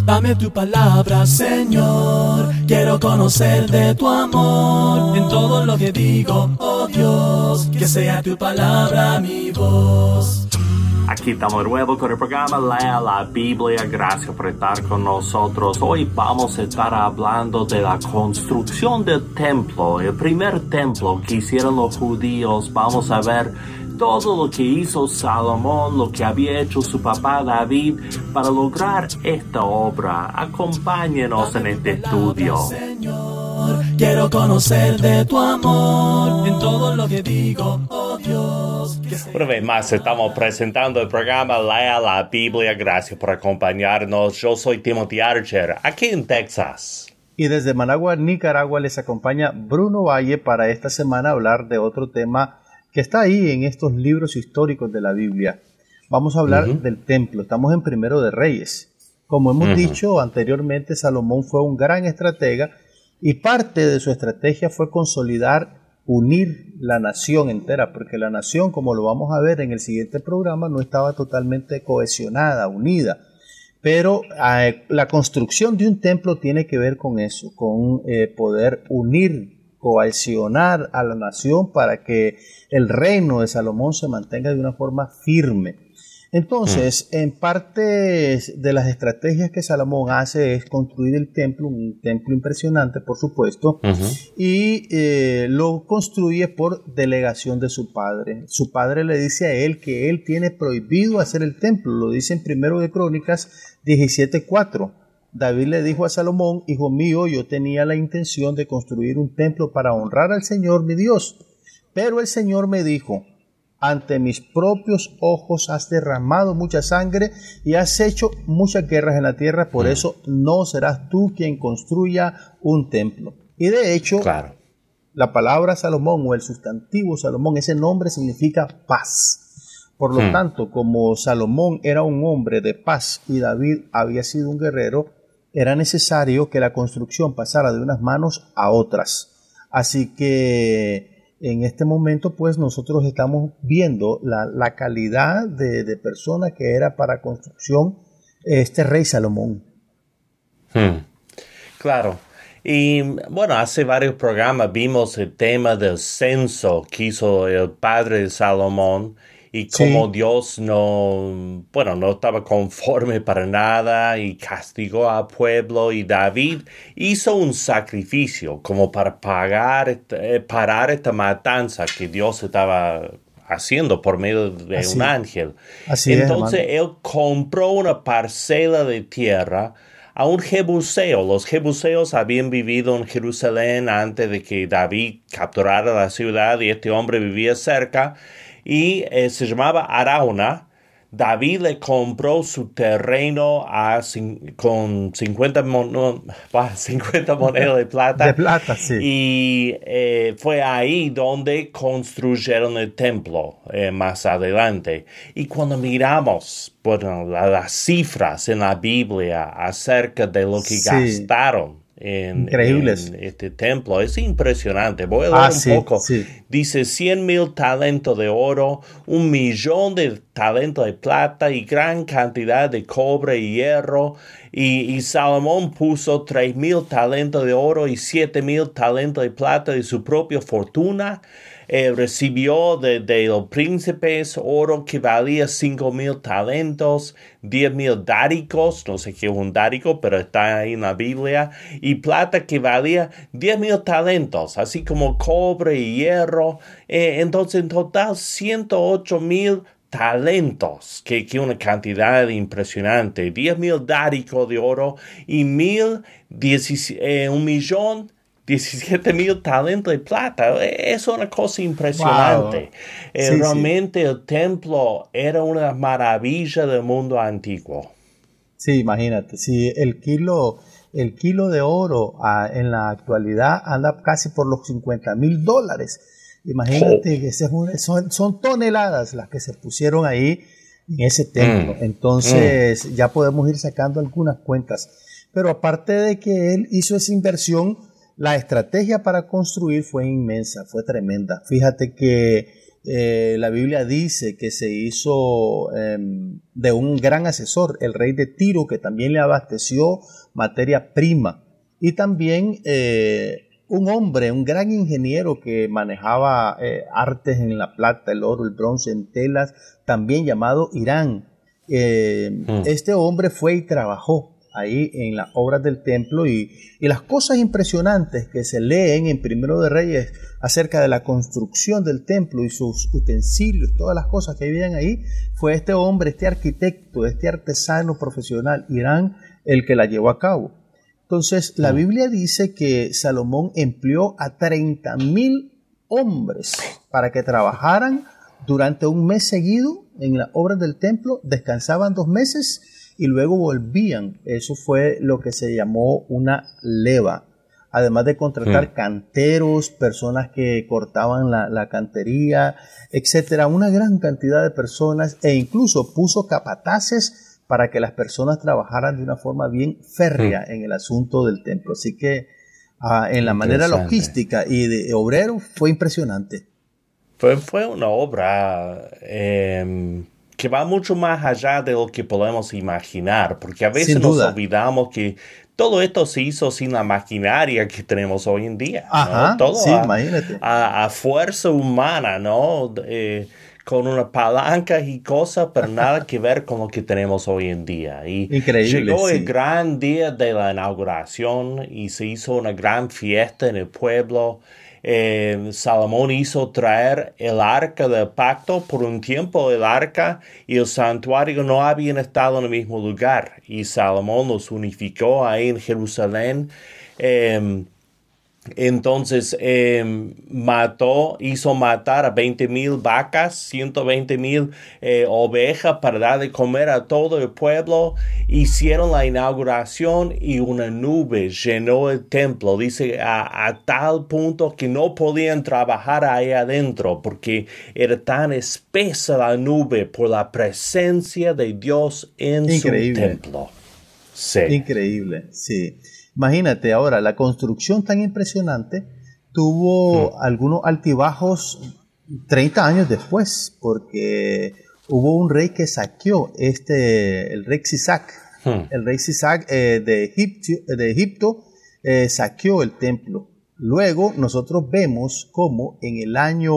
Dame tu palabra, Señor. Quiero conocer de tu amor en todo lo que digo, oh Dios. Que sea tu palabra mi voz. Aquí estamos de nuevo con el programa Lea la Biblia. Gracias por estar con nosotros. Hoy vamos a estar hablando de la construcción del templo, el primer templo que hicieron los judíos. Vamos a ver todo lo que hizo Salomón, lo que había hecho su papá David para lograr esta obra. Acompáñenos en este estudio. Señor, quiero conocer de tu amor en todo lo que digo, oh Dios. Una vez más estamos presentando el programa Lea la Biblia. Gracias por acompañarnos. Yo soy Timothy Archer, aquí en Texas. Y desde Managua, Nicaragua, les acompaña Bruno Valle para esta semana hablar de otro tema que está ahí en estos libros históricos de la Biblia. Vamos a hablar del templo. Estamos en Primero de Reyes. Como hemos dicho anteriormente, Salomón fue un gran estratega y parte de su estrategia fue consolidar, unir la nación entera, porque la nación, como lo vamos a ver en el siguiente programa, no estaba totalmente cohesionada, unida. Pero la construcción de un templo tiene que ver con eso, con poder unir, cohesionar a la nación para que el reino de Salomón se mantenga de una forma firme. Entonces, en parte de las estrategias que Salomón hace es construir el templo, un templo impresionante, por supuesto, y lo construye por delegación de su padre. Su padre le dice a él que él tiene prohibido hacer el templo, lo dice en Primero de Crónicas 17:4. David le dijo a Salomón: hijo mío, yo tenía la intención de construir un templo para honrar al Señor mi Dios, pero el Señor me dijo: ante mis propios ojos has derramado mucha sangre y has hecho muchas guerras en la tierra, por eso no serás tú quien construya un templo. Y de hecho, la palabra Salomón o el sustantivo Salomón, ese nombre significa paz. Por lo tanto, como Salomón era un hombre de paz y David había sido un guerrero, era necesario que la construcción pasara de unas manos a otras. Así que en este momento, pues, nosotros estamos viendo la calidad de persona que era para construcción este rey Salomón. Claro. Y bueno, hace varios programas vimos el tema del censo que hizo el padre de Salomón y cómo Dios no estaba conforme para nada y castigó al pueblo, y David hizo un sacrificio como para parar esta matanza que Dios estaba haciendo por medio de un ángel. Entonces él compró una parcela de tierra a un jebuseo. Los jebuseos habían vivido en Jerusalén antes de que David capturara la ciudad, y este hombre vivía cerca y se llamaba Arauna. David le compró su terreno con 50 monedas de plata. De plata, sí. Y fue ahí donde construyeron el templo más adelante. Y cuando miramos las cifras en la Biblia acerca de lo que gastaron en este templo, es impresionante. Voy a leer un poco. Dice 100,000 talentos de oro, 1,000,000 de talentos de plata y gran cantidad de cobre y hierro. Y Salomón puso 3,000 talentos de oro y 7,000 talentos de plata de su propia fortuna. Recibió de los príncipes oro que valía 5,000 talentos, 10,000 dáricos, no sé qué es un dárico, pero está ahí en la Biblia, y plata que valía 10,000 talentos, así como cobre y hierro. Entonces, en total, 108,000 talentos, que una cantidad impresionante, 10,000 dáricos de oro y 1,017,000 talentos de plata. Es una cosa impresionante. Wow. Realmente el templo era una maravilla del mundo antiguo. Sí, imagínate, si el kilo de oro en la actualidad anda casi por los $50,000. Imagínate que son toneladas las que se pusieron ahí en ese templo. Entonces ya podemos ir sacando algunas cuentas. Pero aparte de que él hizo esa inversión, la estrategia para construir fue inmensa, fue tremenda. Fíjate que La Biblia dice que se hizo de un gran asesor, el rey de Tiro, que también le abasteció materia prima. Y también un hombre, un gran ingeniero que manejaba artes en la plata, el oro, el bronce, en telas, también llamado Irán. Este hombre fue y trabajó ahí en las obras del templo y las cosas impresionantes que se leen en Primero de Reyes acerca de la construcción del templo y sus utensilios, todas las cosas que habían ahí, fue este hombre, este arquitecto, este artesano profesional, Irán, el que la llevó a cabo. Entonces, la Biblia dice que Salomón empleó a 30,000 hombres para que trabajaran durante un mes seguido en las obras del templo, descansaban 2 meses y luego volvían. Eso fue lo que se llamó una leva. Además de contratar canteros, personas que cortaban la cantería, etcétera, una gran cantidad de personas, e incluso puso capataces para que las personas trabajaran de una forma bien férrea en el asunto del templo. Así que en la manera logística y de obrero fue impresionante. Fue una obra que va mucho más allá de lo que podemos imaginar, porque a veces nos olvidamos que todo esto se hizo sin la maquinaria que tenemos hoy en día. Ajá, ¿no? Todo sí, imagínate. A fuerza humana, ¿no? Con unas palancas y cosas, pero nada que ver con lo que tenemos hoy en día. Y increíble, llegó el gran día de la inauguración y se hizo una gran fiesta en el pueblo. Salomón hizo traer el arca del pacto. Por un tiempo el arca y el santuario no habían estado en el mismo lugar y Salomón los unificó ahí en Jerusalén. Entonces hizo matar a 20,000 vacas, 120,000 ovejas para dar de comer a todo el pueblo. Hicieron la inauguración y una nube llenó el templo, dice a tal punto que no podían trabajar ahí adentro porque era tan espesa la nube por la presencia de Dios en su templo. Sí. Increíble, sí. Imagínate ahora, la construcción tan impresionante tuvo algunos altibajos 30 años después, porque hubo un rey que saqueó, el rey Sisac. El rey Sisac de Egipto saqueó el templo. Luego nosotros vemos cómo en el año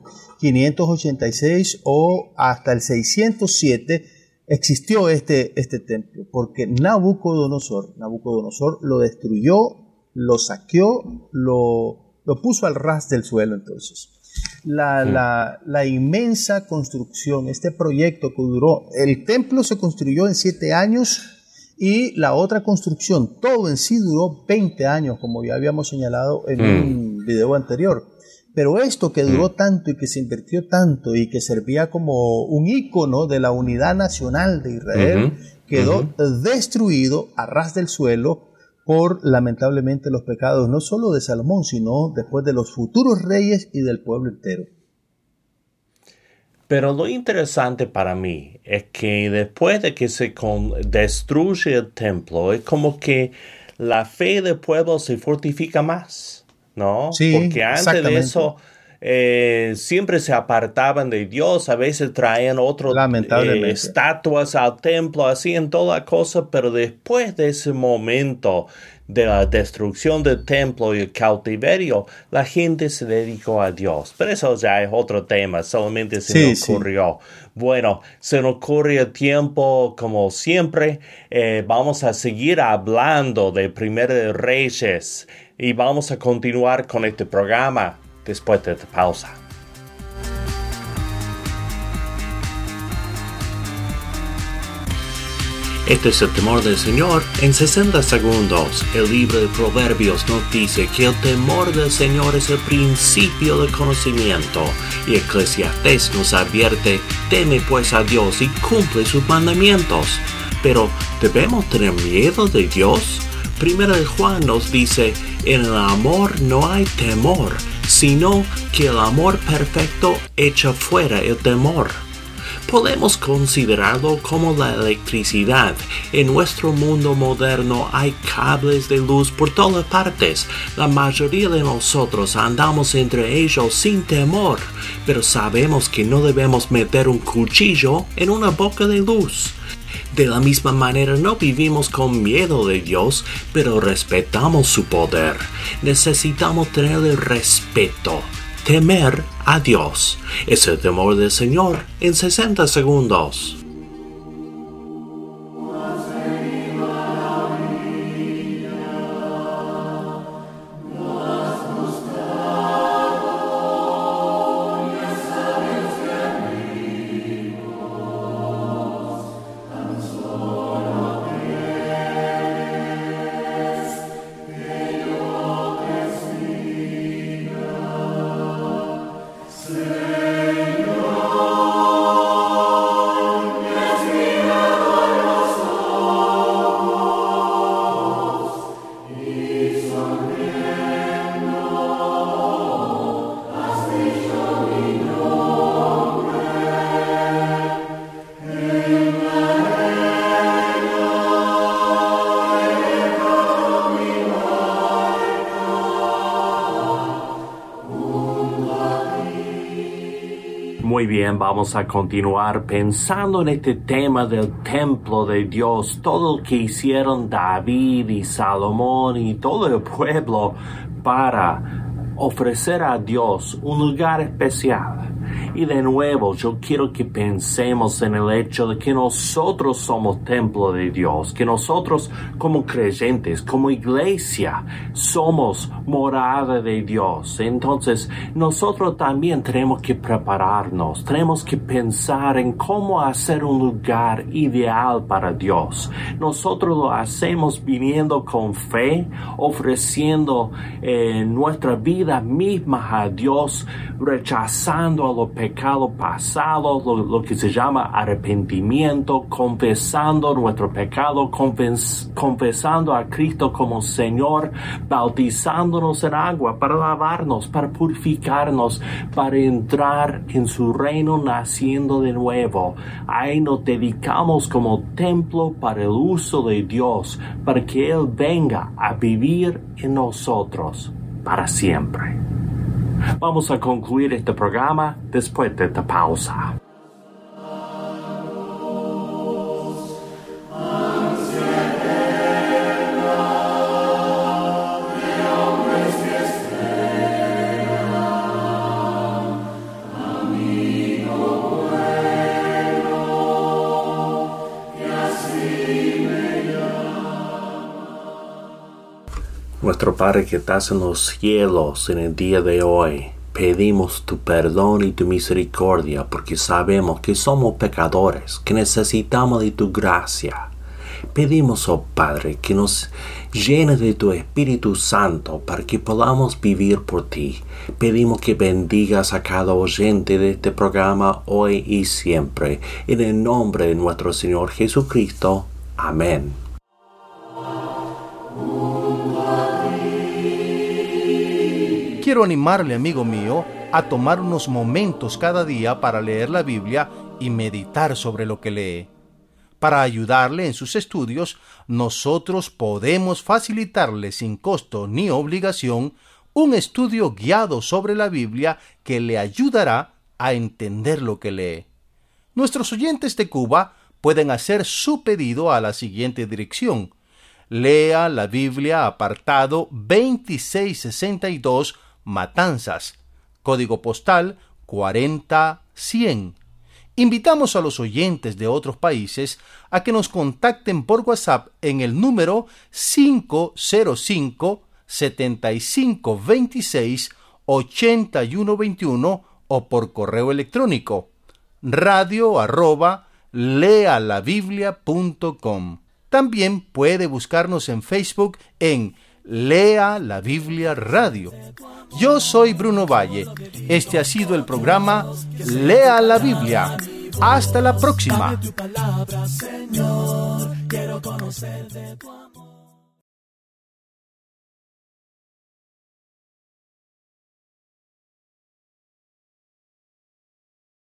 586 o hasta el 607 existió este templo, porque Nabucodonosor lo destruyó, lo saqueó, lo puso al ras del suelo. Entonces, la inmensa construcción, este proyecto que duró, el templo se construyó en 7 años y la otra construcción, todo en sí duró 20 años, como ya habíamos señalado en un video anterior. Pero esto que duró tanto y que se invirtió tanto y que servía como un ícono de la unidad nacional de Israel, quedó destruido a ras del suelo por, lamentablemente, los pecados no solo de Salomón, sino después de los futuros reyes y del pueblo entero. Pero lo interesante para mí es que después de que se destruye el templo, es como que la fe del pueblo se fortifica más. ¿No? Sí, porque antes de eso siempre se apartaban de Dios, a veces traían otras estatuas al templo, hacían toda cosa, pero después de ese momento de la destrucción del templo y el cautiverio, la gente se dedicó a Dios. Pero eso ya es otro tema, solamente se me ocurrió. Bueno, se nos ocurre el tiempo como siempre. Vamos a seguir hablando de Primero de Reyes y vamos a continuar con este programa después de esta pausa. Este es el temor del Señor en 60 segundos. El libro de Proverbios nos dice que el temor del Señor es el principio del conocimiento. Y Eclesiastés nos advierte, teme pues a Dios y cumple sus mandamientos. Pero, ¿debemos tener miedo de Dios? Primera de Juan nos dice, en el amor no hay temor, sino que el amor perfecto echa fuera el temor. Podemos considerarlo como la electricidad. En nuestro mundo moderno hay cables de luz por todas partes. La mayoría de nosotros andamos entre ellos sin temor, pero sabemos que no debemos meter un cuchillo en una boca de luz. De la misma manera no vivimos con miedo de Dios, pero respetamos su poder. Necesitamos tenerle respeto. Temer a Dios es el temor del Señor en 60 segundos. Muy bien, vamos a continuar pensando en este tema del templo de Dios, todo lo que hicieron David y Salomón y todo el pueblo para ofrecer a Dios un lugar especial. Y de nuevo, yo quiero que pensemos en el hecho de que nosotros somos templo de Dios, que nosotros como creyentes, como iglesia, somos morada de Dios. Entonces, nosotros también tenemos que prepararnos, tenemos que pensar en cómo hacer un lugar ideal para Dios. Nosotros lo hacemos viniendo con fe, ofreciendo nuestra vida misma a Dios, rechazando a los pecados pasados, lo que se llama arrepentimiento, confesando nuestro pecado, confesando a Cristo como Señor, bautizándonos en agua para lavarnos, para purificarnos, para entrar en su reino naciendo de nuevo. Ahí nos dedicamos como templo para el uso de Dios, para que Él venga a vivir en nosotros para siempre. Vamos a concluir este programa después de esta pausa. Nuestro Padre que estás en los cielos, en el día de hoy, pedimos tu perdón y tu misericordia porque sabemos que somos pecadores, que necesitamos de tu gracia. Pedimos, oh Padre, que nos llenes de tu Espíritu Santo para que podamos vivir por ti. Pedimos que bendigas a cada oyente de este programa hoy y siempre. En el nombre de nuestro Señor Jesucristo. Amén. Quiero animarle, amigo mío, a tomar unos momentos cada día para leer la Biblia y meditar sobre lo que lee. Para ayudarle en sus estudios, nosotros podemos facilitarle sin costo ni obligación un estudio guiado sobre la Biblia que le ayudará a entender lo que lee. Nuestros oyentes de Cuba pueden hacer su pedido a la siguiente dirección: Lea la Biblia, apartado 2662, Matanzas, código postal 40100. Invitamos a los oyentes de otros países a que nos contacten por WhatsApp en el número 505-7526-8121 o por correo electrónico radio@lealabiblia.com. También puede buscarnos en Facebook en Lea la Biblia Radio. Yo soy Bruno Valle. Este ha sido el programa Lea la Biblia. Hasta la próxima. Tu palabra, Señor, quiero conocer de tu amor.